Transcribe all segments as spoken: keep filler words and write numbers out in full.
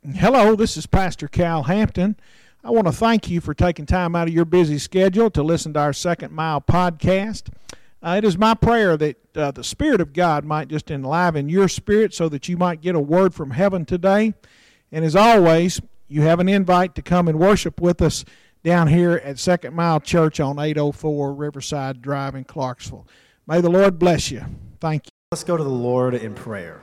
Hello, this is Pastor Cal Hampton. I want to thank you for taking time out of your busy schedule to listen to our Second Mile podcast. Uh, it is my prayer that uh, the Spirit of God might just enliven your spirit so that you might get a word from heaven today. And as always, you have an invite to come and worship with us down here at Second Mile Church on eight oh four Riverside Drive in Clarksville. May the Lord bless you. Thank you. Let's go to the Lord in prayer.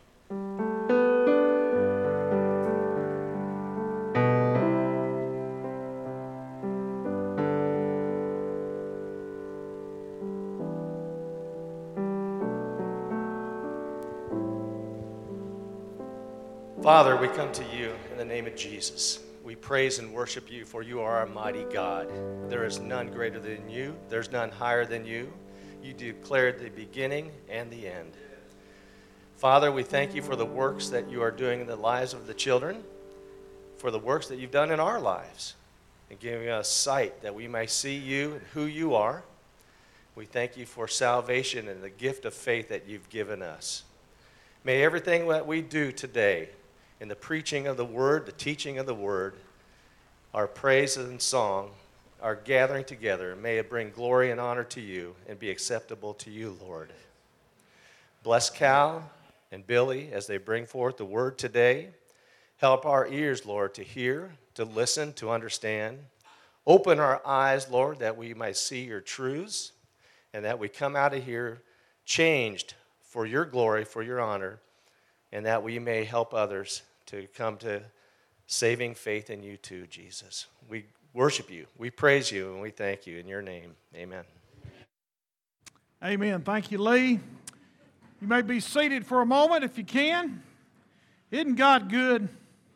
Father, we come to you in the name of Jesus. We praise and worship you, for you are our mighty God. There is none greater than you. There's none higher than you. You declared the beginning and the end. Father, we thank you for the works that you are doing in the lives of the children, for the works that you've done in our lives, and giving us sight that we may see you and who you are. We thank you for salvation and the gift of faith that you've given us. May everything that we do today, in the preaching of the word, the teaching of the word, our praise and song, our gathering together, may it bring glory and honor to you and be acceptable to you, Lord. Bless Cal and Billy as they bring forth the word today. Help our ears, Lord, to hear, to listen, to understand. Open our eyes, Lord, that we might see your truths and that we come out of here changed for your glory, for your honor, and that we may help others to come to saving faith in you too, Jesus. We worship you, we praise you, and we thank you in your name. Amen. Amen. Thank you, Lee. You may be seated for a moment if you can. Isn't God good?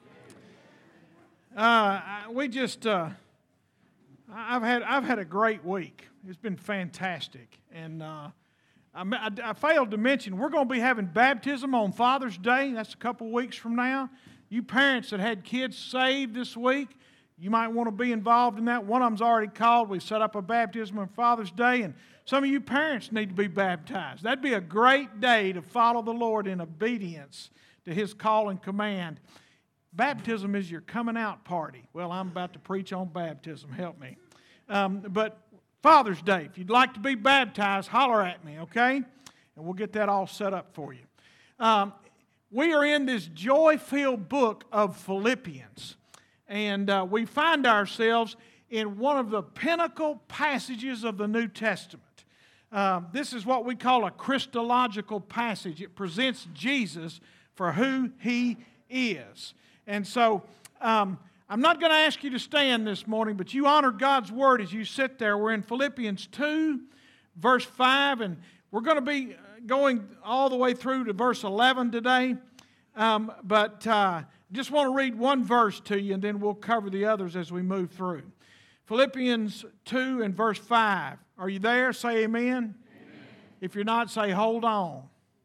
Uh, we just, uh, I've had I've had a great week. It's been fantastic, and uh, I, I failed to mention, we're going to be having baptism on Father's Day. That's a couple weeks from now. You parents that had kids saved this week, you might want to be involved in that. One of them's already called. We set up a baptism on Father's Day, and some of you parents need to be baptized. That'd be a great day to follow the Lord in obedience to His call and command. Baptism is your coming out party. Well, I'm about to preach on baptism. Help me. Um, but Father's Day, if you'd like to be baptized, holler at me, okay? And we'll get that all set up for you. Um, we are in this joy-filled book of Philippians, and uh, we find ourselves in one of the pinnacle passages of the New Testament. Uh, this is what we call a Christological passage. It presents Jesus for who He is. And so, um, I'm not going to ask you to stand this morning, but you honor God's Word as you sit there. We're in Philippians two, verse five, and we're going to be going all the way through to verse eleven today. Um, but I uh, just want to read one verse to you, and then we'll cover the others as we move through. Philippians two and verse five. Are you there? Say amen. Amen. If you're not, say hold on.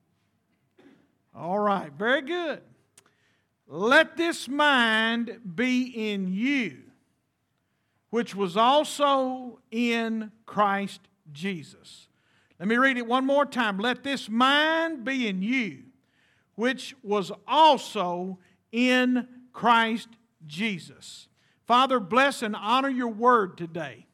All right, very good. Let this mind be in you, which was also in Christ Jesus. Let me read it one more time. Let this mind be in you, which was also in Christ Jesus. Father, bless and honor your word today.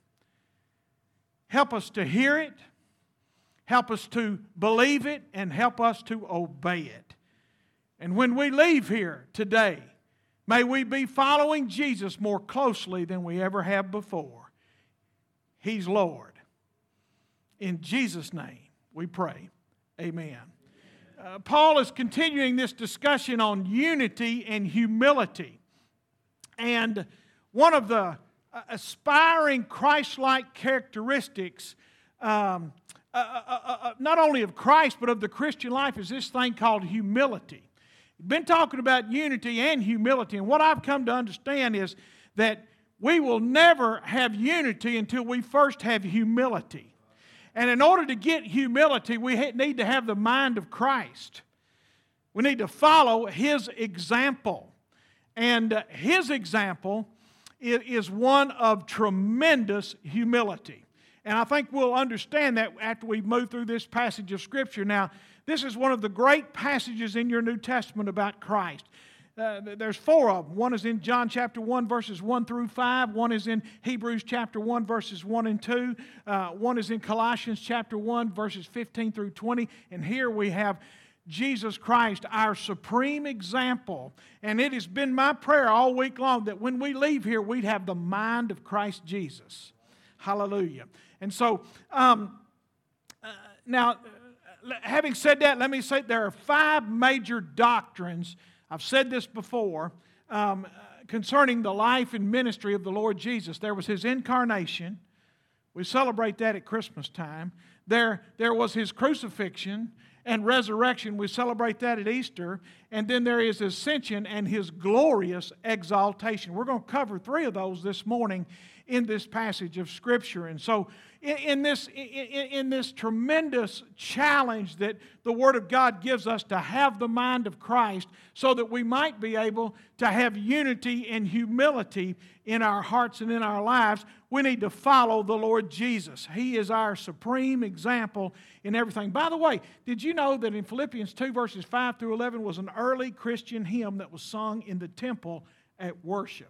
Help us to hear it, help us to believe it, and help us to obey it. And when we leave here today, may we be following Jesus more closely than we ever have before. He's Lord. In Jesus' name we pray. Amen. Uh, Paul is continuing this discussion on unity and humility. And one of the aspiring Christ-like characteristics um, uh, uh, uh, not only of Christ but of the Christian life is this thing called humility. Been talking about unity and humility, and what I've come to understand is that we will never have unity until we first have humility. And in order to get humility, we need to have the mind of Christ. We need to follow His example. And uh, His example is one of tremendous humility. And I think we'll understand that after we move through this passage of Scripture. Now, this is one of the great passages in your New Testament about Christ. uh, there's four of them. One is in John chapter one, verses one through five. One is in Hebrews chapter one, verses one and two. Uh, one is in Colossians chapter one, verses fifteen through twenty. And here we have Jesus Christ, our supreme example. And it has been my prayer all week long that when we leave here, we'd have the mind of Christ Jesus. Hallelujah. And so, um, uh, now, uh, having said that, let me say there are five major doctrines. I've said this before, um, concerning the life and ministry of the Lord Jesus. There was His incarnation. We celebrate that at Christmas time. There, there was His crucifixion and resurrection. We celebrate that at Easter. And then there is ascension and His glorious exaltation. We're going to cover three of those this morning in this passage of Scripture. And so in, in, this, in, in this tremendous challenge that the Word of God gives us to have the mind of Christ so that we might be able to have unity and humility in our hearts and in our lives, we need to follow the Lord Jesus. He is our supreme example in everything. By the way, did you know that in Philippians two, verses five through eleven was an early Christian hymn that was sung in the temple at worship?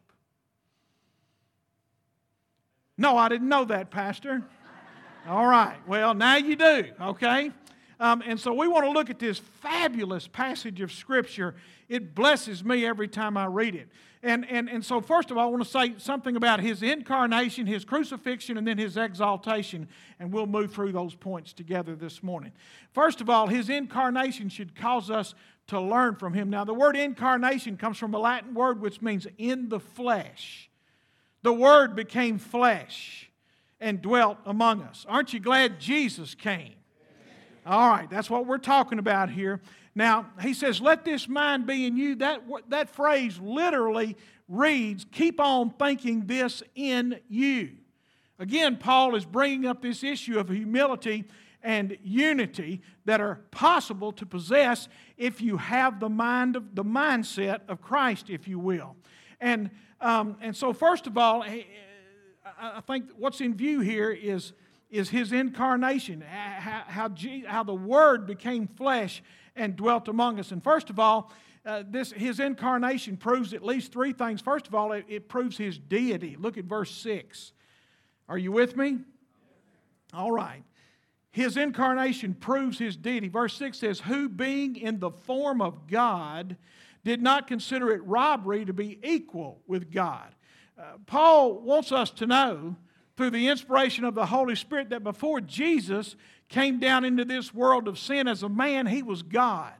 No, I didn't know that, Pastor. All right, well, now you do, okay? Um, and so we want to look at this fabulous passage of Scripture. It blesses me every time I read it. And, and, and so first of all, I want to say something about His incarnation, His crucifixion, and then His exaltation. And we'll move through those points together this morning. First of all, His incarnation should cause us to learn from Him. Now, the word incarnation comes from a Latin word which means in the flesh. The Word became flesh and dwelt among us. Aren't you glad Jesus came? All right, that's what we're talking about here. Now, He says, let this mind be in you. That, that phrase literally reads, keep on thinking this in you. Again, Paul is bringing up this issue of humility and unity that are possible to possess if you have the mind of the mindset of Christ, if you will. And Um, and so first of all, I think what's in view here is, is His incarnation, how, how, G, how the Word became flesh and dwelt among us. And first of all, uh, this His incarnation proves at least three things. First of all, it, it proves His deity. Look at verse six. Are you with me? All right. His incarnation proves His deity. Verse six says, who being in the form of God did not consider it robbery to be equal with God. Uh, Paul wants us to know through the inspiration of the Holy Spirit that before Jesus came down into this world of sin as a man, He was God.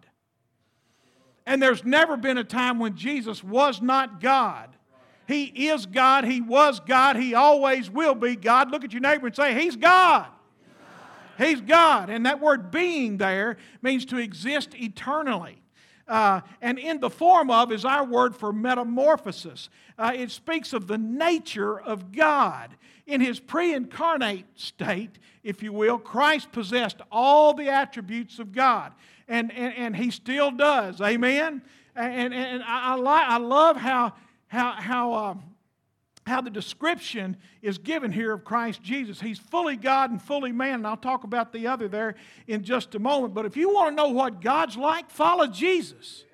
And there's never been a time when Jesus was not God. He is God. He was God. He always will be God. Look at your neighbor and say, He's God. He's God. And that word being there means to exist eternally. Uh, and in the form of is our word for metamorphosis. Uh, it speaks of the nature of God. In His pre-incarnate state, if you will, Christ possessed all the attributes of God. And, and, and He still does. Amen? And, and, and I, I, li- I love how, how, how, uh, how the description is given here of Christ Jesus. He's fully God and fully man, and I'll talk about the other there in just a moment. But if you want to know what God's like, follow Jesus.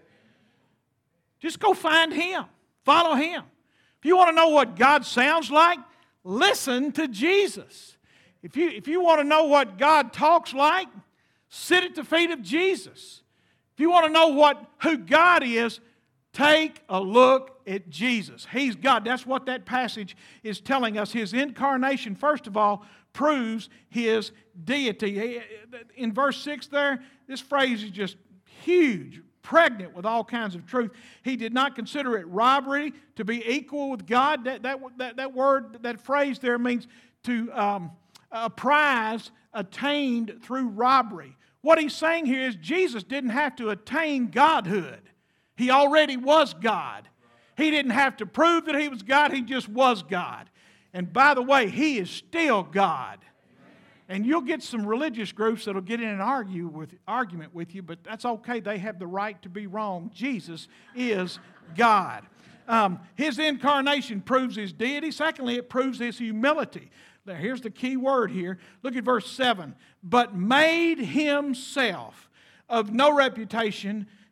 Just go find Him. Follow Him. If you want to know what God sounds like, listen to Jesus. If you, if you want to know what God talks like, sit at the feet of Jesus. If you want to know what, who God is, take a look at Jesus. He's God. That's what that passage is telling us. His incarnation, first of all, proves His deity. In verse six there, this phrase is just huge, pregnant with all kinds of truth. He did not consider it robbery to be equal with God. That, that, that, that word, that phrase there means to um, a prize attained through robbery. What He's saying here is Jesus didn't have to attain godhood. He already was God. He didn't have to prove that He was God. He just was God. And by the way, He is still God. And you'll get some religious groups that will get in an argue with, argument with you, but that's okay. They have the right to be wrong. Jesus is God. Um, his incarnation proves His deity. Secondly, it proves His humility. Now, here's the key word here. Look at verse seven. But made Himself of no reputation,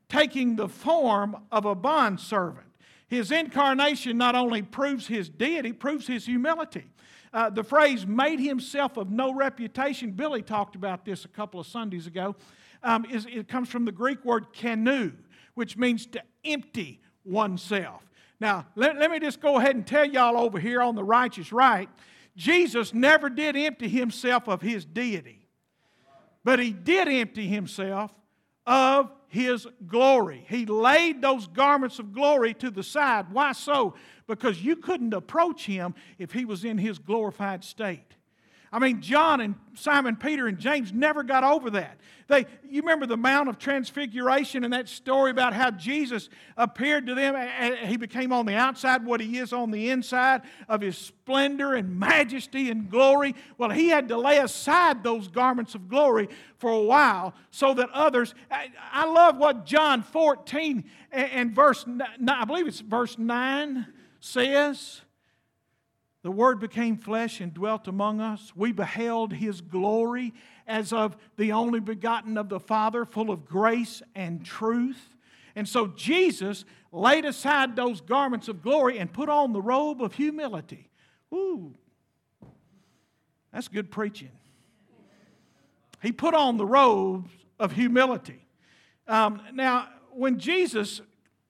taking the form of a bondservant. His incarnation not only proves his deity, proves his humility. Uh, the phrase made himself of no reputation, Billy talked about this a couple of Sundays ago, um, is, it comes from the Greek word kanu, which means to empty oneself. Now, let, let me just go ahead and tell y'all over here on the righteous right, Jesus never did empty himself of his deity, but he did empty himself of his glory. He laid those garments of glory to the side. Why so? Because you couldn't approach him if he was in his glorified state. I mean, John and Simon Peter and James never got over that. They, you remember the Mount of Transfiguration and that story about how Jesus appeared to them. He became on the outside what he is on the inside of his splendor and majesty and glory. Well, he had to lay aside those garments of glory for a while so that others... I, I love what John fourteen and verse... I believe it's verse nine says... The Word became flesh and dwelt among us. We beheld His glory as of the only begotten of the Father, full of grace and truth. And so Jesus laid aside those garments of glory and put on the robe of humility. Ooh, that's good preaching. He put on the robes of humility. Um, now, when Jesus...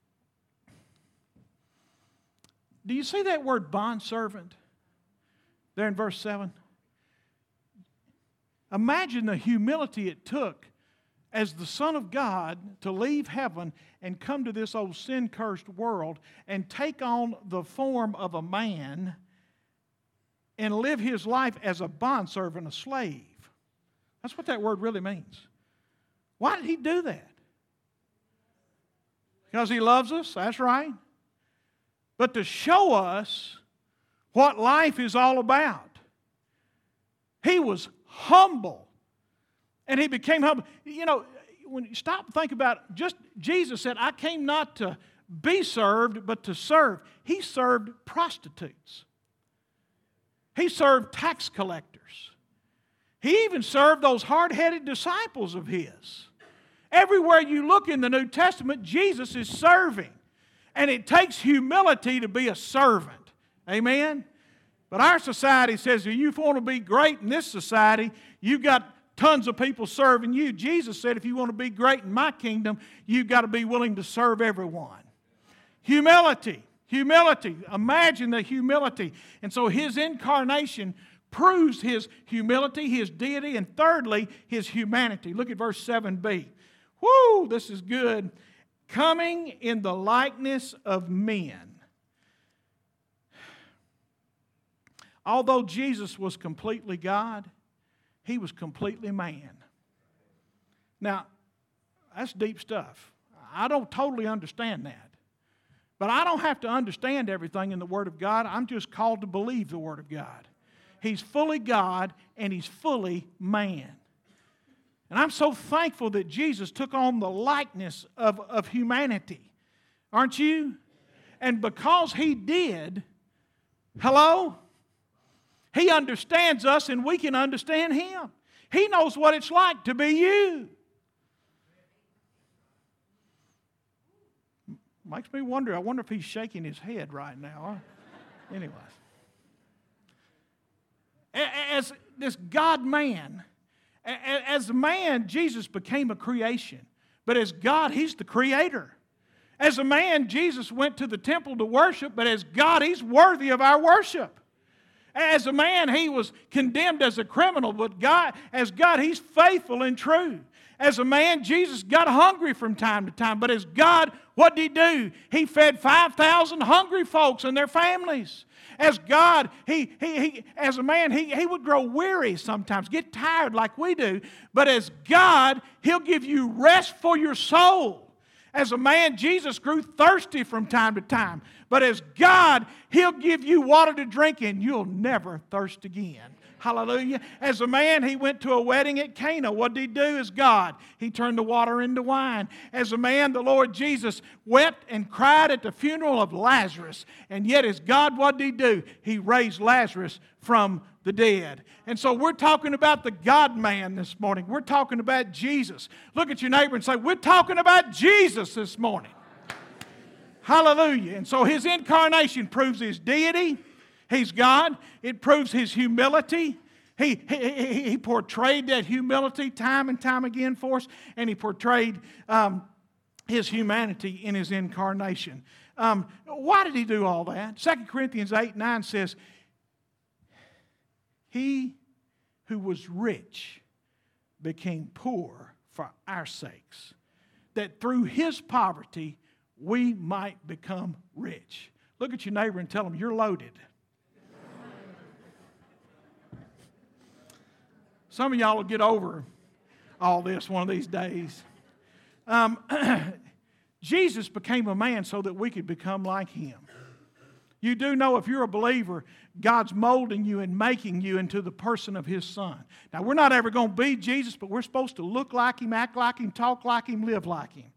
Do you see that word bondservant? There in verse seven. Imagine the humility it took as the Son of God to leave heaven and come to this old sin-cursed world and take on the form of a man and live his life as a bondservant, a slave. That's what that word really means. Why did he do that? Because he loves us, that's right. But to show us what life is all about. He was humble. And he became humble. You know, when you stop and think about it, just Jesus said, I came not to be served, but to serve. He served prostitutes. He served tax collectors. He even served those hard-headed disciples of his. Everywhere you look in the New Testament, Jesus is serving. And it takes humility to be a servant. Amen? But our society says if you want to be great in this society, you've got tons of people serving you. Jesus said if you want to be great in my kingdom, you've got to be willing to serve everyone. Humility. Humility. Imagine the humility. And so his incarnation proves his humility, his deity, and thirdly, his humanity. Look at verse seven b. Whoo, this is good. Coming in the likeness of men. Although Jesus was completely God, He was completely man. Now, that's deep stuff. I don't totally understand that. But I don't have to understand everything in the Word of God. I'm just called to believe the Word of God. He's fully God and He's fully man. And I'm so thankful that Jesus took on the likeness of, of humanity. Aren't you? And because He did, hello? He understands us and we can understand Him. He knows what it's like to be you. Makes me wonder, I wonder if He's shaking His head right now. Anyway. As this God-man, as a man, Jesus became a creation. But as God, He's the Creator. As a man, Jesus went to the temple to worship, but as God, He's worthy of our worship. As a man, He was condemned as a criminal, but God, as God, He's faithful and true. As a man, Jesus got hungry from time to time, but as God, what did He do? He fed five thousand hungry folks and their families. As God, he, he, he, as a man, he, he would grow weary sometimes, get tired like we do. But as God, He'll give you rest for your soul. As a man, Jesus grew thirsty from time to time. But as God, He'll give you water to drink and you'll never thirst again. Hallelujah. As a man, he went to a wedding at Cana. What did he do as God? He turned the water into wine. As a man, the Lord Jesus wept and cried at the funeral of Lazarus. And yet as God, what did he do? He raised Lazarus from the dead. And so we're talking about the God-man this morning. We're talking about Jesus. Look at your neighbor and say, we're talking about Jesus this morning. Hallelujah. And so his incarnation proves his deity. He's God. It proves his humility. He, he, he portrayed that humility time and time again for us, and he portrayed um, his humanity in his incarnation. Um, why did he do all that? Second Corinthians eight nine says, he who was rich became poor for our sakes, that through his poverty we might become rich. Look at your neighbor and tell him, you're loaded. Some of y'all will get over all this one of these days. Um, Jesus became a man so that we could become like him. You do know if you're a believer, God's molding you and making you into the person of his Son. Now, we're not ever going to be Jesus, but we're supposed to look like him, act like him, talk like him, live like him.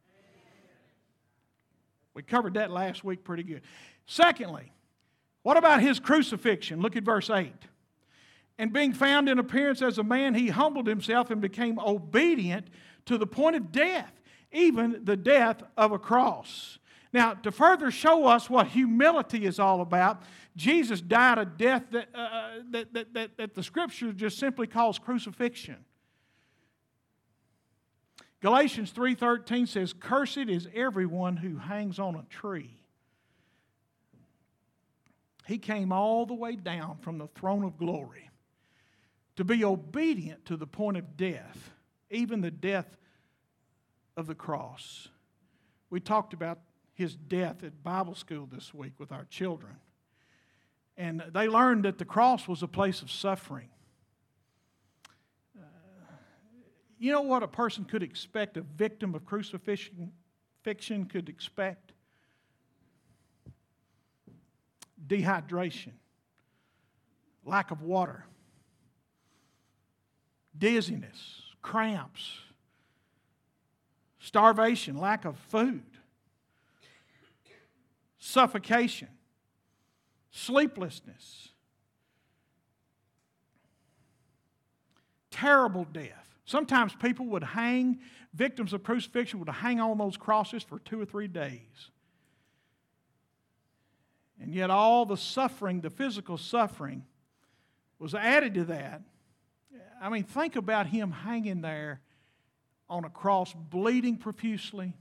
We covered that last week pretty good. Secondly, what about his crucifixion? Look at verse eight. And being found in appearance as a man, he humbled himself and became obedient to the point of death, even the death of a cross. Now, to further show us what humility is all about, Jesus died a death that, uh, that, that, that, that the Scripture just simply calls crucifixion. Galatians three thirteen says, cursed is everyone who hangs on a tree. He came all the way down from the throne of glory to be obedient to the point of death, even the death of the cross. We talked about his death at Bible school this week with our children. And they learned that the cross was a place of suffering. Uh, you know what a person could expect, a victim of crucifixion fiction could expect? Dehydration, lack of water, dizziness, cramps, starvation, lack of food, suffocation, sleeplessness, terrible death. Sometimes people would hang, victims of crucifixion would hang on those crosses for two or three days. And yet all the suffering, the physical suffering, was added to that. I mean, think about him hanging there on a cross, bleeding profusely.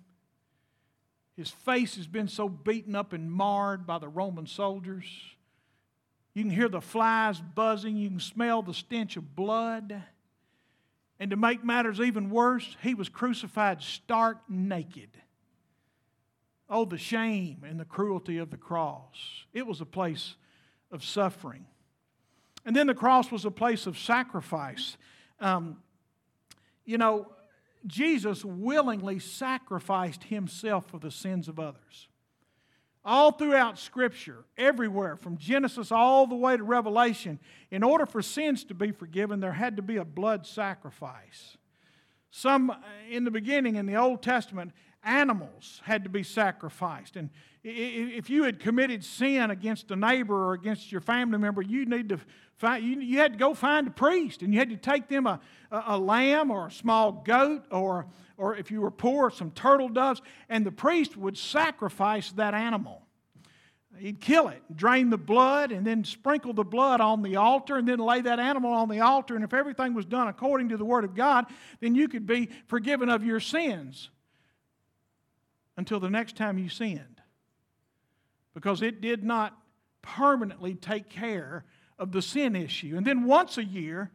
His face has been so beaten up and marred by the Roman soldiers. You can hear the flies buzzing. You can smell the stench of blood. And to make matters even worse, he was crucified stark naked. Oh, the shame and the cruelty of the cross. It was a place of suffering. And then the cross was a place of sacrifice. Um, you know, Jesus willingly sacrificed himself for the sins of others. All throughout Scripture, everywhere, from Genesis all the way to Revelation, in order for sins to be forgiven, there had to be a blood sacrifice. Some, in the beginning, in the Old Testament, animals had to be sacrificed. And if you had committed sin against a neighbor or against your family member, you need to find, you, you had to go find a priest, and you had to take them a, a, a lamb or a small goat, or, or if you were poor, some turtle doves, and the priest would sacrifice that animal. He'd kill it, drain the blood, and then sprinkle the blood on the altar, and then lay that animal on the altar. And if everything was done according to the Word of God, then you could be forgiven of your sins until the next time you sinned. Because it did not permanently take care of the sin issue. And then once a year,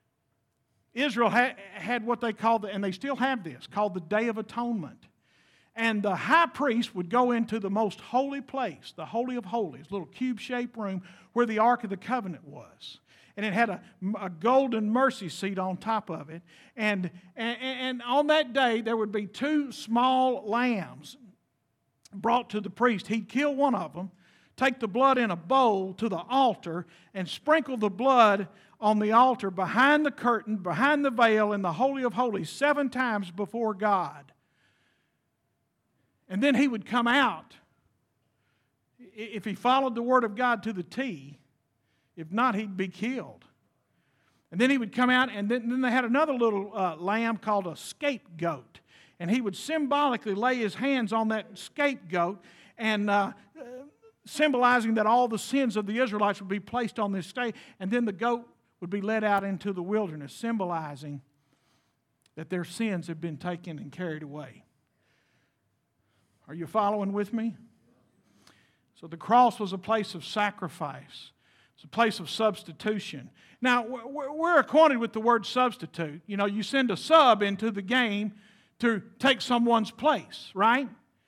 Israel ha- had what they called, the, and they still have this, called the Day of Atonement. And the high priest would go into the most holy place, the Holy of Holies, little cube-shaped room where the Ark of the Covenant was. And it had a, a golden mercy seat on top of it. And, and, and on that day, there would be two small lambs brought to the priest. He'd kill one of them, take the blood in a bowl to the altar and sprinkle the blood on the altar behind the curtain, behind the veil in the Holy of Holies seven times before God. And then he would come out. If he followed the Word of God to the T, if not, he'd be killed. And then he would come out, and then, then they had another little uh, lamb called a scapegoat. And he would symbolically lay his hands on that scapegoat, and uh, uh, symbolizing that all the sins of the Israelites would be placed on this state. And then the goat would be led out into the wilderness, symbolizing that their sins had been taken and carried away. Are you following with me? So the cross was a place of sacrifice. It's a place of substitution. Now, we're acquainted with the word substitute. You know, you send a sub into the game to take someone's place, right?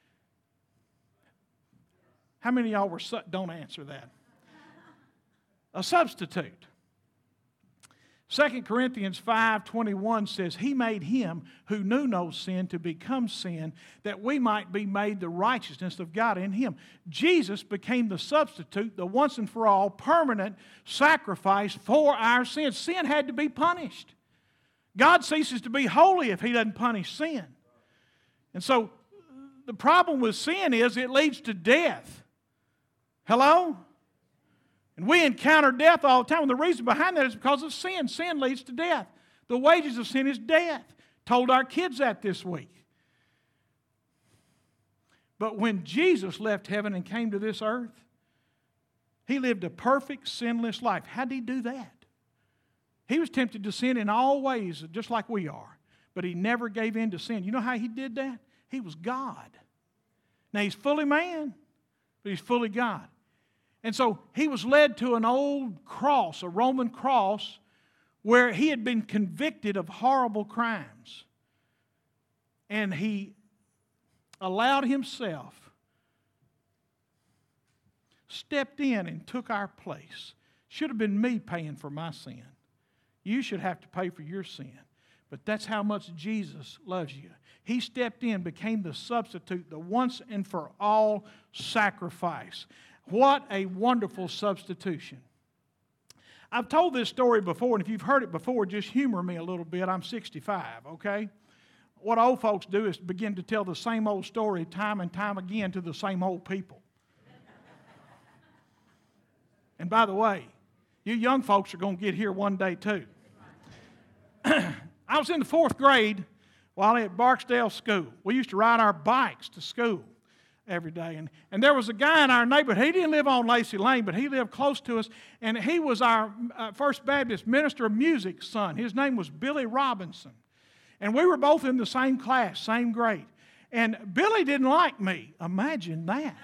How many of y'all were, su- don't answer that. A substitute. Second Corinthians five twenty-one says, He made him who knew no sin to become sin, that we might be made the righteousness of God in him. Jesus became the substitute, the once and for all permanent sacrifice for our sins. Sin had to be punished. God ceases to be holy if he doesn't punish sin. And so the problem with sin is it leads to death. Hello? And we encounter death all the time. And the reason behind that is because of sin. Sin leads to death. The wages of sin is death. Told our kids that this week. But when Jesus left heaven and came to this earth, he lived a perfect, sinless life. How did he do that? He was tempted to sin in all ways, just like we are. But he never gave in to sin. You know how he did that? He was God. Now he's fully man, but he's fully God. And so he was led to an old cross, a Roman cross, where he had been convicted of horrible crimes. And he allowed himself, stepped in and took our place. Should have been me paying for my sin. You should have to pay for your sin. But that's how much Jesus loves you. He stepped in, became the substitute, the once and for all sacrifice. What a wonderful substitution. I've told this story before, and if you've heard it before, just humor me a little bit. I'm sixty-five, okay? What old folks do is begin to tell the same old story time and time again to the same old people. And by the way, you young folks are going to get here one day too. I was in the fourth grade while at Barksdale School. We used to ride our bikes to school every day. And, and there was a guy in our neighborhood. He didn't live on Lacey Lane, but he lived close to us. And he was our uh, First Baptist minister of music's son. His name was Billy Robinson. And we were both in the same class, same grade. And Billy didn't like me. Imagine that.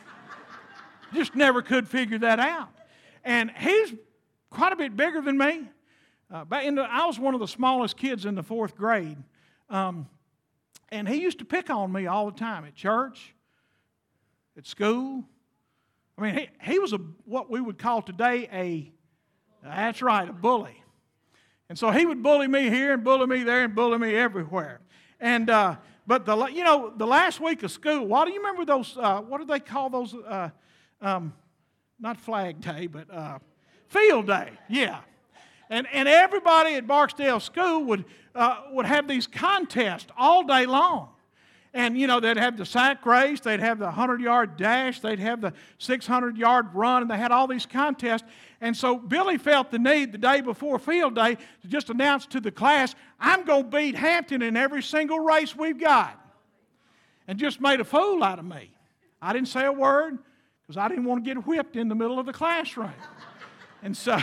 Just never could figure that out. And he's quite a bit bigger than me. Uh, back in the, I was one of the smallest kids in the fourth grade. Um, and he used to pick on me all the time at church, at school. I mean, he, he was a what we would call today a, that's right, a bully. And so he would bully me here and bully me there and bully me everywhere. And uh, but the you know the last week of school, what do you remember those? Uh, what do they call those? Uh, um, not Flag Day, but uh, Field Day. Yeah. And and everybody at Barksdale School would uh, would have these contests all day long. And, you know, they'd have the sack race, they'd have the hundred-yard dash, they'd have the six hundred-yard run, and they had all these contests. And so Billy felt the need the day before field day to just announce to the class, I'm going to beat Hampton in every single race we've got. And just made a fool out of me. I didn't say a word because I didn't want to get whipped in the middle of the classroom. And so,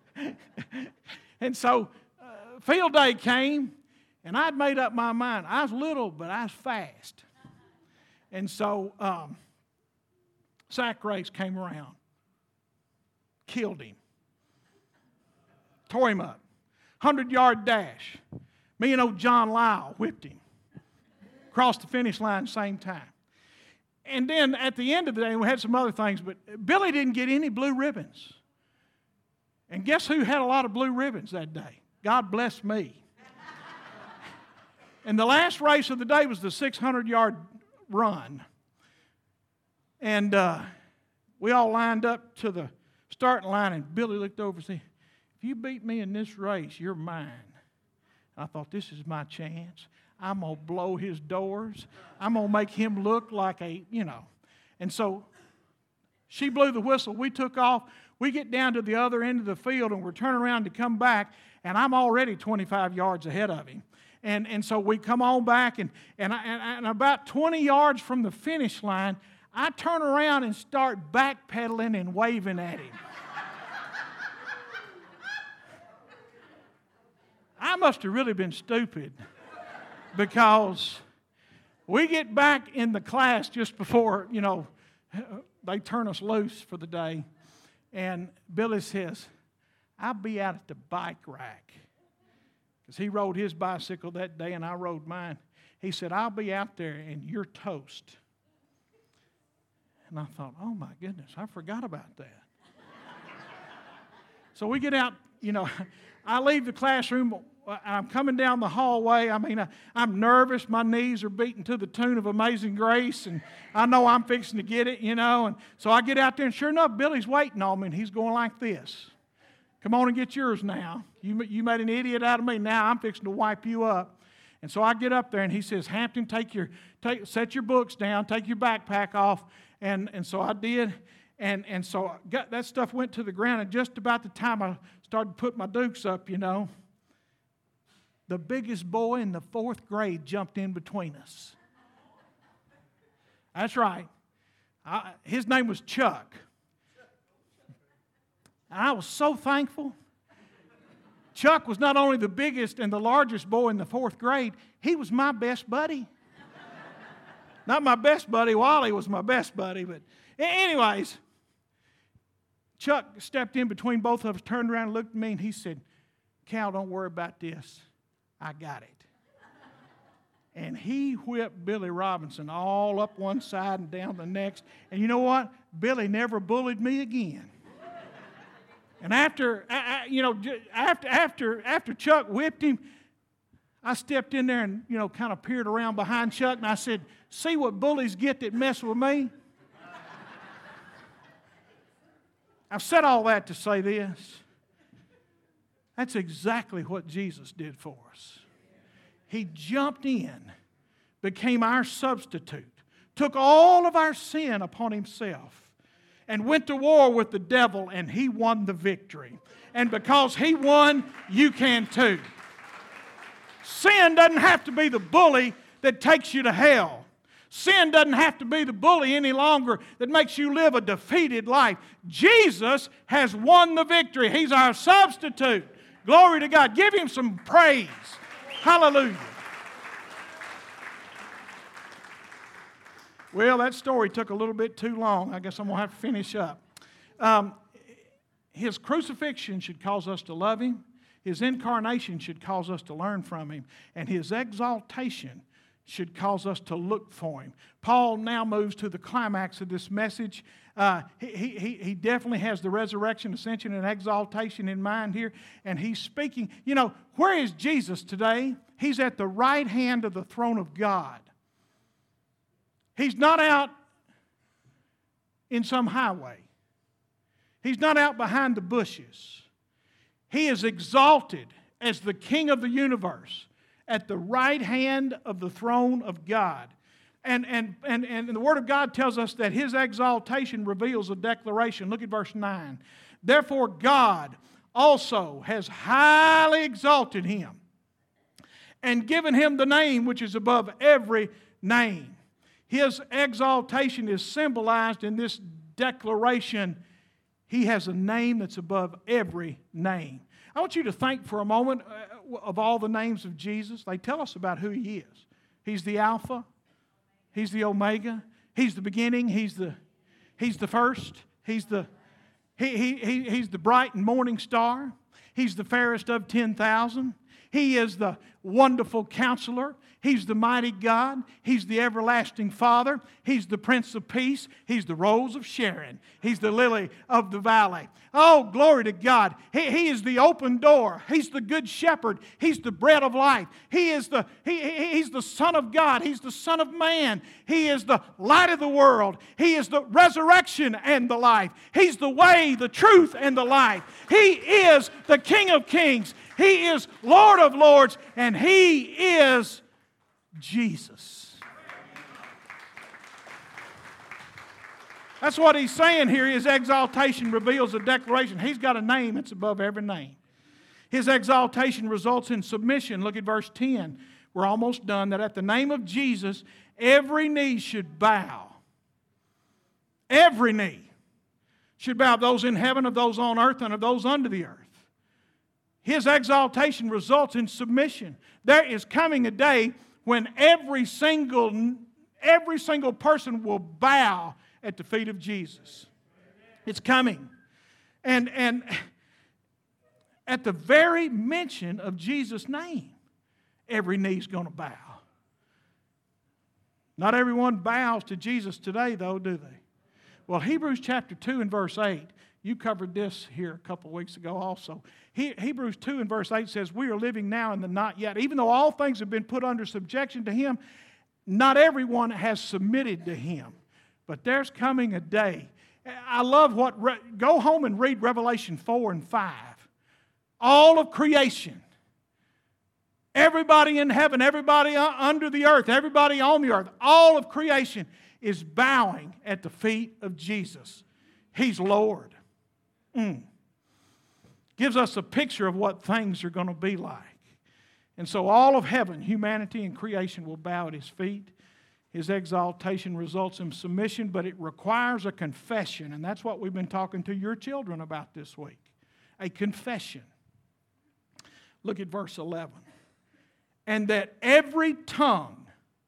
and so uh, field day came. And I'd made up my mind. I was little, but I was fast. And so, um, sack race came around. Killed him. Tore him up. Hundred-yard dash. Me and old John Lyle whipped him. Crossed the finish line same time. And then at the end of the day, we had some other things, but Billy didn't get any blue ribbons. And guess who had a lot of blue ribbons that day? God bless me. And the last race of the day was the six hundred-yard run. And uh, we all lined up to the starting line, and Billy looked over and said, if you beat me in this race, you're mine. I thought, this is my chance. I'm going to blow his doors. I'm going to make him look like a, you know. And so she blew the whistle. We took off. We get down to the other end of the field, and we're turning around to come back, and I'm already twenty-five yards ahead of him. And, and so we come on back, and, and, I, and, and about twenty yards from the finish line, I turn around and start backpedaling and waving at him. I must have really been stupid, because we get back in the class just before, you know, they turn us loose for the day. And Billy says, I'll be out at the bike rack. Because he rode his bicycle that day and I rode mine. He said, I'll be out there and you're toast. And I thought, oh my goodness, I forgot about that. So we get out, you know, I leave the classroom. I'm coming down the hallway. I mean, I, I'm nervous. My knees are beating to the tune of Amazing Grace, and I know I'm fixing to get it, you know. And so I get out there, and sure enough, Billy's waiting on me, and he's going like this. Come on and get yours now. You, you made an idiot out of me. Now I'm fixing to wipe you up. And so I get up there, and he says, Hampton, take your, take, set your books down, take your backpack off. And, and so I did. And, and so I got, that stuff went to the ground, and just about the time I started to put my dukes up, you know, the biggest boy in the fourth grade jumped in between us. That's right. I, his name was Chuck. And I was so thankful. Chuck was not only the biggest and the largest boy in the fourth grade, he was my best buddy. Not my best buddy, Wally was my best buddy, but anyways, Chuck stepped in between both of us, turned around and looked at me, and he said, Cal, don't worry about this. I got it. And he whipped Billy Robinson all up one side and down the next. And you know what? Billy never bullied me again. And after, you know, after after after Chuck whipped him, I stepped in there and, you know, kind of peered around behind Chuck, and I said, see what bullies get that mess with me? I've said all that to say this. That's exactly what Jesus did for us. He jumped in, became our substitute, took all of our sin upon himself, and went to war with the devil, and he won the victory. And because he won, you can too. Sin doesn't have to be the bully that takes you to hell. Sin doesn't have to be the bully any longer that makes you live a defeated life. Jesus has won the victory. He's our substitute. Glory to God. Give him some praise. Hallelujah. Well, that story took a little bit too long. I guess I'm going to have to finish up. Um, his crucifixion should cause us to love him. His incarnation should cause us to learn from him. And his exaltation should cause us to look for him. Paul now moves to the climax of this message. Uh, he, he, he definitely has the resurrection, ascension, and exaltation in mind here. And he's speaking, you know, where is Jesus today? He's at the right hand of the throne of God. He's not out in some highway. He's not out behind the bushes. He is exalted as the King of the universe at the right hand of the throne of God. And, and, and, and the Word of God tells us that his exaltation reveals a declaration. Look at verse nine. Therefore God also has highly exalted him and given him the name which is above every name. His exaltation is symbolized in this declaration. He has a name that's above every name. I want you to think for a moment of all the names of Jesus. They tell us about who he is. He's the Alpha. He's the Omega. He's the beginning. He's the, he's the first. He's the, he, he, he, he's the bright and morning star. He's the fairest of ten thousand. He is the wonderful counselor. He's the mighty God. He's the everlasting Father. He's the Prince of Peace. He's the Rose of Sharon. He's the lily of the valley. Oh, glory to God. He, he is the open door. He's the good shepherd. He's the bread of life. He is the, he, he- he's the Son of God. He's the Son of Man. He is the light of the world. He is the resurrection and the life. He's the way, the truth, and the life. He is the King of Kings. He is Lord of Lords. And He is Jesus. That's what He's saying here. His exaltation reveals a declaration. He's got a name that's above every name. His exaltation results in submission. Look at verse ten. We're almost done. That at the name of Jesus, every knee should bow. Every knee should bow, of those in heaven, of those on earth, and of those under the earth. His exaltation results in submission. There is coming a day when every single, every single person will bow at the feet of Jesus. It's coming. And, and at the very mention of Jesus' name, every knee's going to bow. Not everyone bows to Jesus today, though, do they? Well, Hebrews chapter two and verse eight, you covered this here a couple of weeks ago also. He, Hebrews two and verse eight says, we are living now in the not yet. Even though all things have been put under subjection to Him, not everyone has submitted to Him. But there's coming a day. I love what, go home and read Revelation four and five. All of creation, everybody in heaven, everybody under the earth, everybody on the earth, all of creation is bowing at the feet of Jesus. He's Lord. Mm. Gives us a picture of what things are going to be like. And so all of heaven, humanity, and creation will bow at His feet. His exaltation results in submission, but it requires a confession. And that's what we've been talking to your children about this week. A confession. Look at verse eleven. And that every tongue,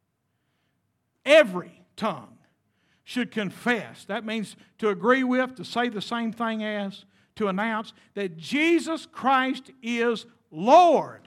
every tongue should confess. That means to agree with, to say the same thing as, to announce that Jesus Christ is Lord.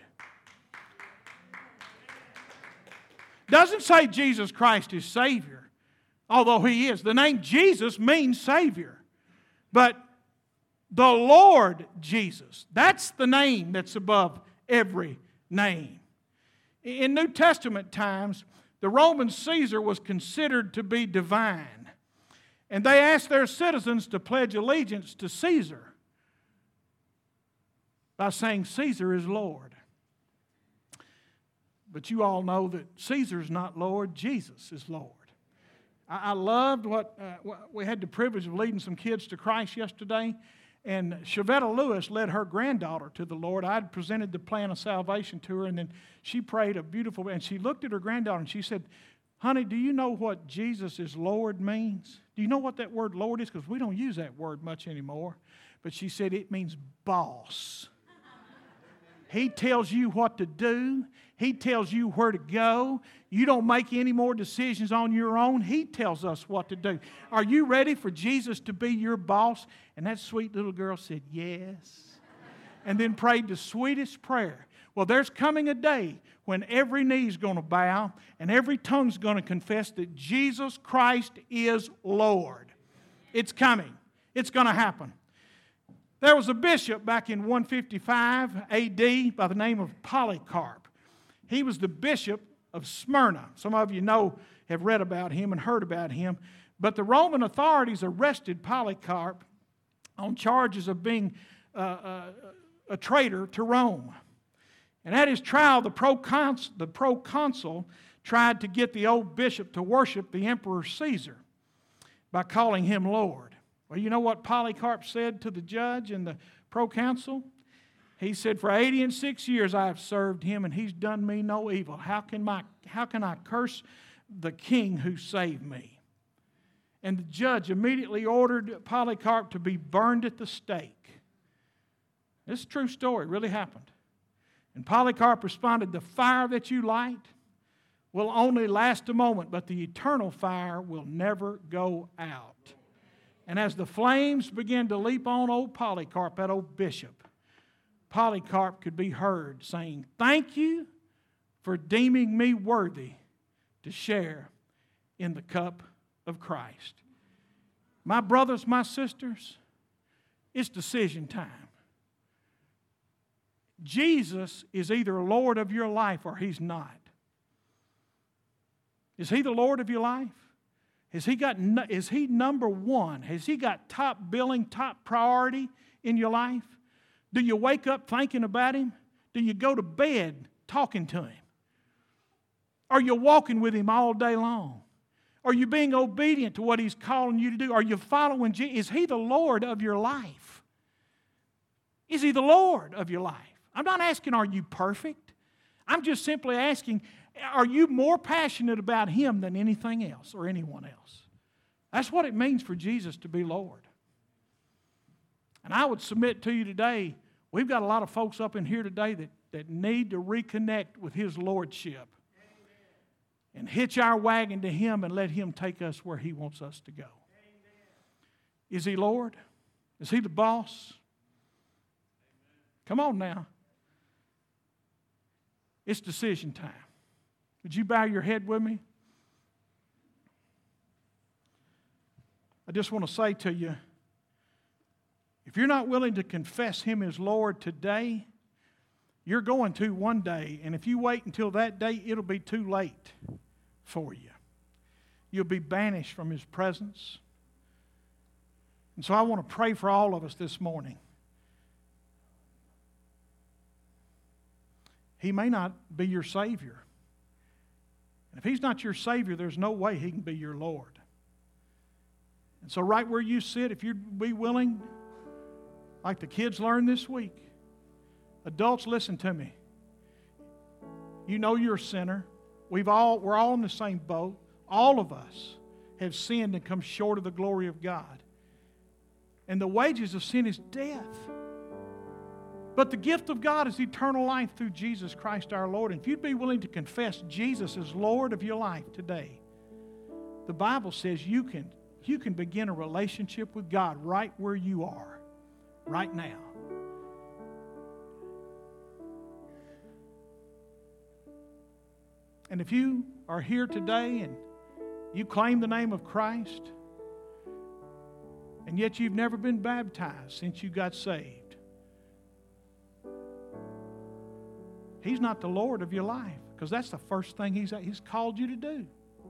Doesn't say Jesus Christ is Savior, although He is. The name Jesus means Savior. But the Lord Jesus, that's the name that's above every name. In New Testament times, the Roman Caesar was considered to be divine. And they asked their citizens to pledge allegiance to Caesar by saying Caesar is Lord. But you all know that Caesar's not Lord, Jesus is Lord. I, I loved what, uh, what we had the privilege of leading some kids to Christ yesterday. And Shavetta Lewis led her granddaughter to the Lord. I had presented the plan of salvation to her, and then she prayed a beautiful, and she looked at her granddaughter and she said, honey, do you know what Jesus is Lord means? Do you know what that word Lord is? Because we don't use that word much anymore. But she said it means boss. He tells you what to do. He tells you where to go. You don't make any more decisions on your own. He tells us what to do. Are you ready for Jesus to be your boss? And that sweet little girl said, yes. And then prayed the sweetest prayer. Well, there's coming a day when every knee's going to bow and every tongue's going to confess that Jesus Christ is Lord. It's coming. It's going to happen. There was a bishop back in one fifty-five A D by the name of Polycarp. He was the bishop of Smyrna. Some of you know, have read about him and heard about him. But the Roman authorities arrested Polycarp on charges of being uh, uh, a traitor to Rome. And at his trial, the proconsul, the proconsul tried to get the old bishop to worship the Emperor Caesar by calling him Lord. Well, you know what Polycarp said to the judge and the proconsul? He said, for eighty and six years I have served him, and he's done me no evil. How can, my, how can I curse the king who saved me? And the judge immediately ordered Polycarp to be burned at the stake. This is a true story. It really happened. And Polycarp responded, the fire that you light will only last a moment, but the eternal fire will never go out. And as the flames began to leap on old Polycarp, that old bishop, Polycarp could be heard saying, "Thank you for deeming me worthy to share in the cup of Christ." My brothers, my sisters, it's decision time. Jesus is either Lord of your life or He's not. Is He the Lord of your life? Has He got, is He number one? Has He got top billing, top priority in your life? Do you wake up thinking about Him? Do you go to bed talking to Him? Are you walking with Him all day long? Are you being obedient to what He's calling you to do? Are you following Jesus? Is He the Lord of your life? Is He the Lord of your life? I'm not asking, are you perfect? I'm just simply asking, are you more passionate about Him than anything else or anyone else? That's what it means for Jesus to be Lord. And I would submit to you today, we've got a lot of folks up in here today that, that need to reconnect with His Lordship. And hitch our wagon to Him and let Him take us where He wants us to go. Is He Lord? Is He the boss? Come on now. It's decision time. Would you bow your head with me? I just want to say to you, if you're not willing to confess Him as Lord today, you're going to one day, and if you wait until that day, it'll be too late for you. You'll be banished from His presence. And so I want to pray for all of us this morning. He may not be your Savior. And if He's not your Savior, there's no way He can be your Lord. And so right where you sit, if you'd be willing, like the kids learned this week, adults, listen to me. You know you're a sinner. We've all, we're all in the same boat. All of us have sinned and come short of the glory of God. And the wages of sin is death. But the gift of God is eternal life through Jesus Christ our Lord. And if you'd be willing to confess Jesus as Lord of your life today, the Bible says you can, you can begin a relationship with God right where you are, right now. And if you are here today and you claim the name of Christ, and yet you've never been baptized since you got saved, He's not the Lord of your life, because that's the first thing He's, he's called you to do.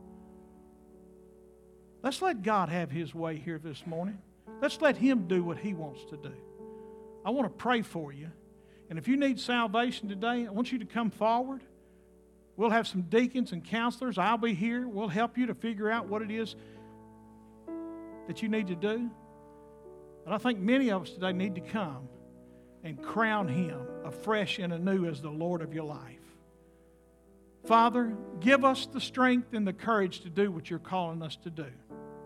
Let's let God have His way here this morning. Let's let Him do what He wants to do. I want to pray for you. And if you need salvation today, I want you to come forward. We'll have some deacons and counselors. I'll be here. We'll help you to figure out what it is that you need to do. And I think many of us today need to come and crown Him afresh and anew as the Lord of your life. Father, give us the strength and the courage to do what You're calling us to do.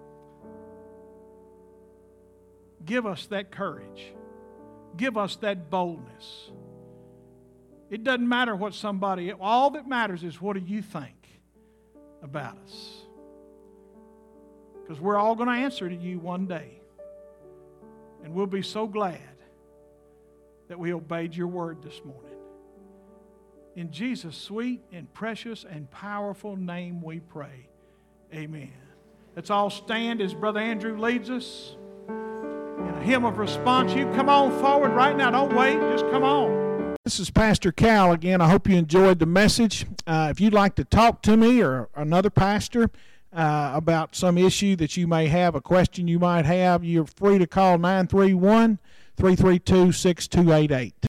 Give us that courage. Give us that boldness. It doesn't matter what somebody, all that matters is what do you think about us? Because we're all going to answer to You one day. And we'll be so glad that we obeyed Your word this morning. In Jesus' sweet and precious and powerful name we pray. Amen. Let's all stand as Brother Andrew leads us in a hymn of response. You come on forward right now. Don't wait. Just come on. This is Pastor Cal again. I hope you enjoyed the message. Uh, if you'd like to talk to me or another pastor uh, about some issue that you may have, a question you might have, you're free to call nine three one, three three two, six two eight eight.